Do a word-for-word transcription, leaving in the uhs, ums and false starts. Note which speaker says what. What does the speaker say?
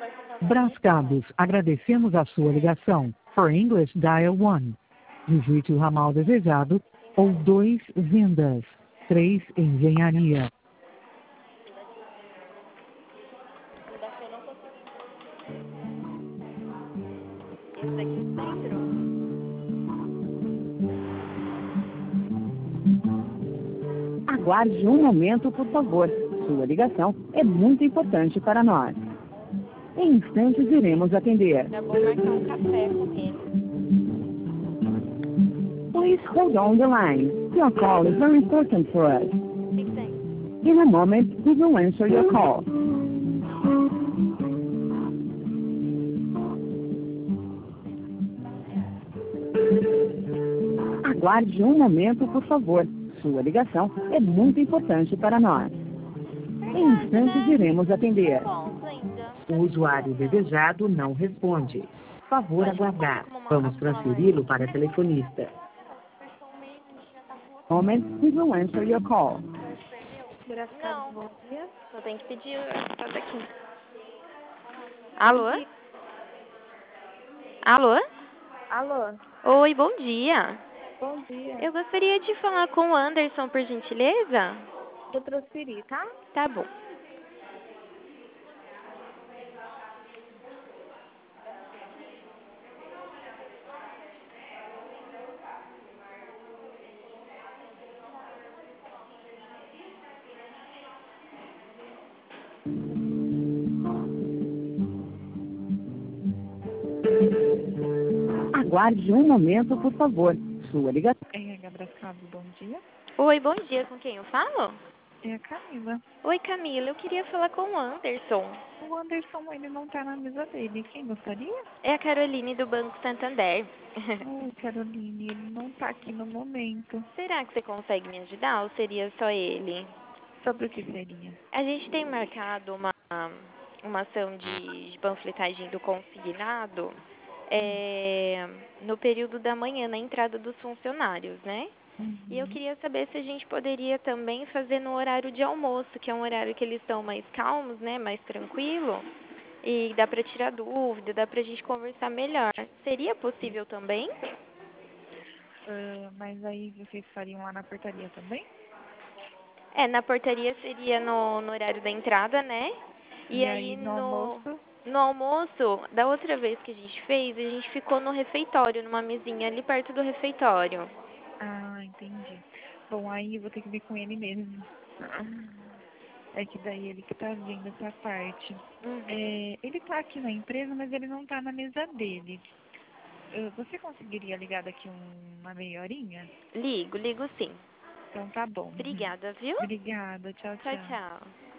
Speaker 1: Brascabos, agradecemos a sua ligação. For English, dial one. Digite o ramal desejado ou dois vendas, três engenharia.
Speaker 2: Esse daqui é centro?
Speaker 3: Aguarde um momento, por favor. Sua ligação é muito importante para nós. Em instantes iremos atender.
Speaker 2: É bom marcar um café com ele.
Speaker 3: Please hold on the line. Your call is very important for us.
Speaker 2: O que que tem?
Speaker 3: In a moment, we will answer your call. Aguarde um momento, por favor. Sua ligação é muito importante para nós. Em instantes iremos atender.
Speaker 2: Bom, linda.
Speaker 1: O usuário desejado não responde. Favor aguardar. Vamos transferi-lo para a telefonista.
Speaker 3: Moment, we will answer your call.
Speaker 2: Não. Bom dia. Só tem que pedir essa daqui. Alô? Alô?
Speaker 4: Alô,
Speaker 2: Oi, bom dia.
Speaker 4: bom dia.
Speaker 2: Eu gostaria de falar com o Anderson, por gentileza.
Speaker 4: Vou transferir, tá?
Speaker 2: Tá bom.
Speaker 3: Aguarde um momento, por favor. Sua ligação.
Speaker 4: É, Gabrascabo, bom dia.
Speaker 2: Oi, bom dia. Com quem eu falo?
Speaker 4: É a Camila.
Speaker 2: Oi, Camila. Eu queria falar com o Anderson.
Speaker 4: O Anderson, ele não tá na mesa dele. Quem gostaria?
Speaker 2: É a Caroline do Banco Santander.
Speaker 4: Ô, Caroline, ele não tá aqui no momento.
Speaker 2: Será que você consegue me ajudar ou seria só ele?
Speaker 4: Sobre o que seria?
Speaker 2: A gente tem marcado uma, uma ação de, de panfletagem do consignado é, no período da manhã, na entrada dos funcionários, né?
Speaker 4: Uhum.
Speaker 2: E eu queria saber se a gente poderia também fazer no horário de almoço, que é um horário que eles estão mais calmos, né? Mais tranquilo. E dá para tirar dúvida, dá pra gente conversar melhor. Seria possível também?
Speaker 4: Ah, mas aí vocês fariam lá na portaria também?
Speaker 2: É, na portaria seria no, no horário da entrada, né? E,
Speaker 4: E
Speaker 2: aí
Speaker 4: aí no
Speaker 2: no,
Speaker 4: almoço?
Speaker 2: no almoço, da outra vez que a gente fez, a gente ficou no refeitório, numa mesinha ali perto do refeitório.
Speaker 4: Ah, entendi. Bom, aí eu vou ter que ver com ele mesmo. É que daí ele que tá vendo essa parte.
Speaker 2: Uhum.
Speaker 4: É, ele tá aqui na empresa, mas ele não tá na mesa dele. Ah, você conseguiria ligar daqui um- uma meia horinha?
Speaker 2: Ligo, ligo sim.
Speaker 4: Então tá bom.
Speaker 2: Obrigada, viu?
Speaker 4: Obrigada, tchau,
Speaker 2: Tchau,
Speaker 4: tchau.
Speaker 2: tchau.